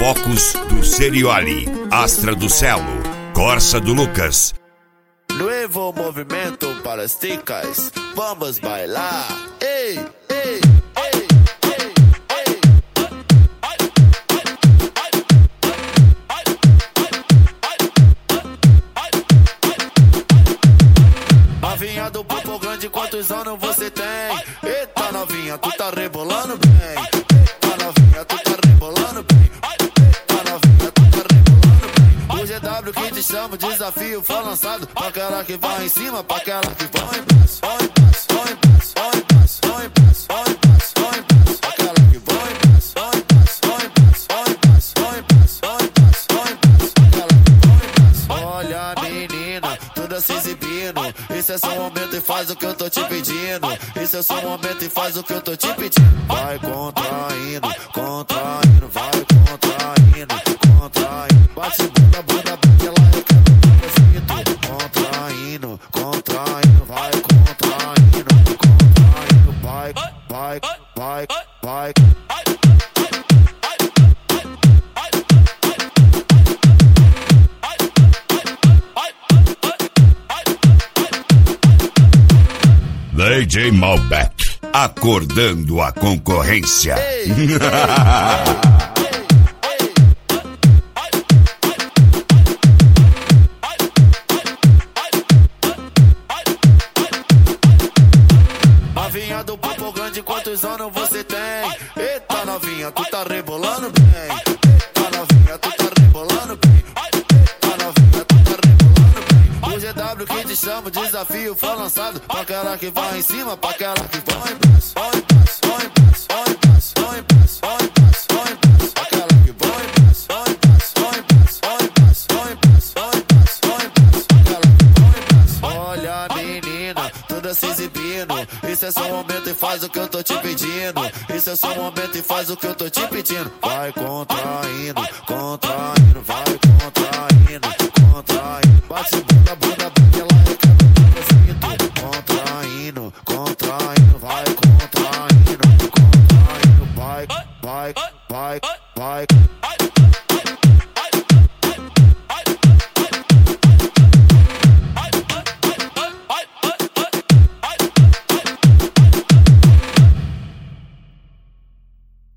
Focus do Serioli, Astra do Celo, Corsa do Lucas. Nuevo movimento para as ticas, vamos bailar. Ei, ei, ei, ei, ei. Novinha do popo grande, quantos anos você tem? Eita novinha, tu tá rebolando bem. Eita novinha, tu tá rebolando bem. Eita novinha, tu tá rebolando bem. O GW que te chama, o desafio foi lançado. Pra aquela que vai em cima, pra aquela que vai embaixo. Vai embaixo, vai embaixo, vai embaixo, vai embaixo, vai embaixo, vai embaixo. Aquela que vai embaixo, vai embaixo, vai embaixo, vai embaixo, vai embaixo, vai embaixo, vai embaixo. Aquela que vai embaixo. Olha menina, toda se exibindo. Esse é seu momento e faz o que eu tô te pedindo. Esse é seu momento e faz o que eu tô te pedindo. Vai contraindo, contraindo, vai contraindo, contraindo. Bate bunda, bunda, bate ela e quebra o prefeito. Contraindo, contraindo, vai contraindo, contraindo, vai, vai, vai, vai. DJ Malbec, acordando a concorrência. Novinha do popo grande, quantos anos você tem? Eita novinha, tu tá rebolando bem. Eita novinha, tu tá rebolando bem. Eita novinha, tu tá rebolando bem. O GW que te chama, o desafio foi lançado. Pra aquela que vai em cima, pra aquela que vai embaixo. Vai embaixo, vai embaixo, vai embaixo, vai embaixo, vai embaixo, vai embaixo. Aquela que vai embaixo, vai embaixo, vai embaixo, vai embaixo, vai embaixo, vai embaixo, vai embaixo. Aquela que vai embaixo. Olha menina, toda se exibindo. Esse é seu momento e faz o que eu tô te pedindo. Esse é seu momento e faz o que eu tô te pedindo. Vai contraindo, contraindo, vai contraindo, contraindo. Bate bunda, bunda.